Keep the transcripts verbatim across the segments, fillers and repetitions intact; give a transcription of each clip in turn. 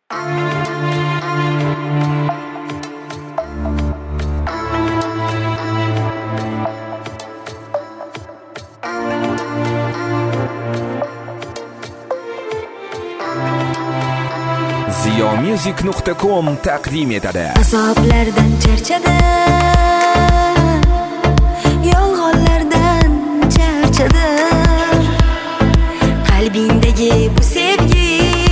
ziyo music nuqta com taqdim etadi. Azoblardan charchadim, yolg'onlardan charchadim. Qalbingdagi bu sevgi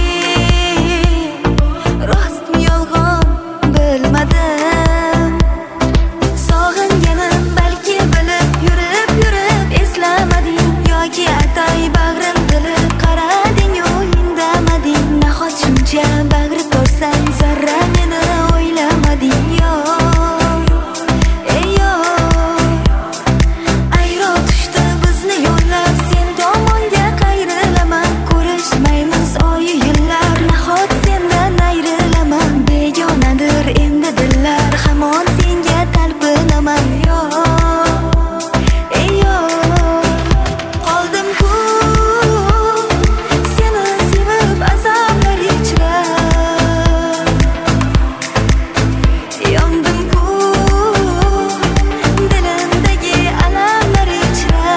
rostmi yolg'on bilmadim. Sog'inganim balki bilib yurib yurib eslamading, yoki atay bag'rim bilib qarading-u indamading. Nahot shuncha bag'ri ko'rsang zarra meni o'ylamading yo. Ey yo, ayro tushdi bizni yo'llar, sen tomonga qayrilaman. Ko'rishmaymiz oyi yillar, nahot sendan ayrilaman. Begonadir endi dillar, hamon senga talpinaman yo. Ey yo, qoldim-ku seni sevib azoblar ichra. Yondim-ku dilimdagi alamlar ichra.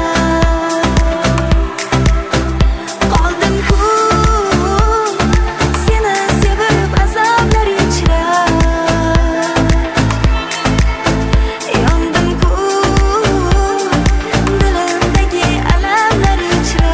Qoldim-ku seni sevib azoblar ichra. Yondim-ku dilimdagi alamlar ichra.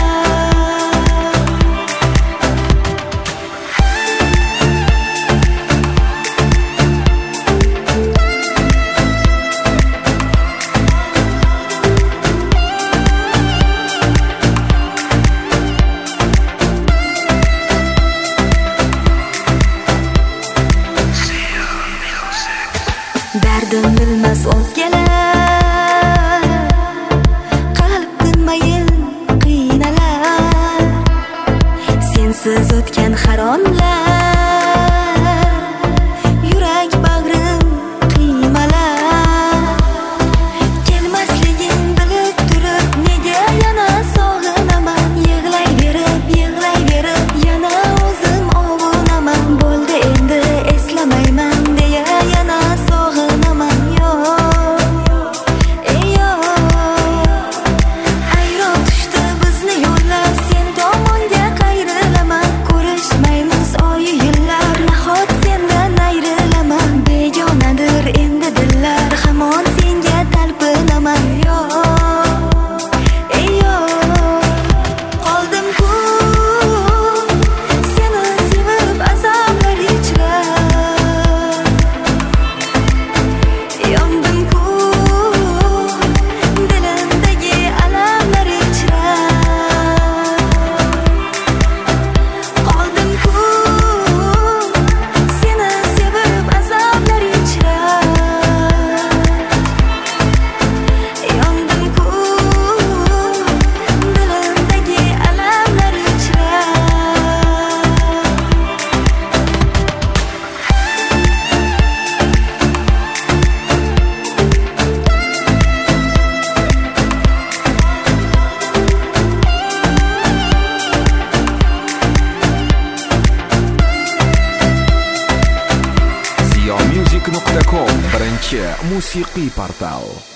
Dardim bilmas o'zgalar, qalb tinmayin qiynalar. Sensiz o'tgan har onlar, yurak bag'rim qiymalar. Kelmasliging bilib turib nega yana sog'inaman. Yig'layverib yig'layverib yana o'zim ovunaman. Bo'ldi endi eslamayman deya yana sog'inaman yo. Ey yo, ayro tushdi bizni yo'llar, sen tomonga qayrilaman. Ko'rishmaymiz oyi yillar, nahot sendan ayrilaman. Begonadir endi dillar, hamon senga talpinaman yo. Ey yo, qoldim-ku seni sevib azoblar ichra. Yondim-ku dilimdagi alamlar ichra. Qoldim-ku seni sevib azoblar ichra. Yondim-ku dilimdagi alamlar ichra. ziyo music nuqta com birinchi musiqiy portal.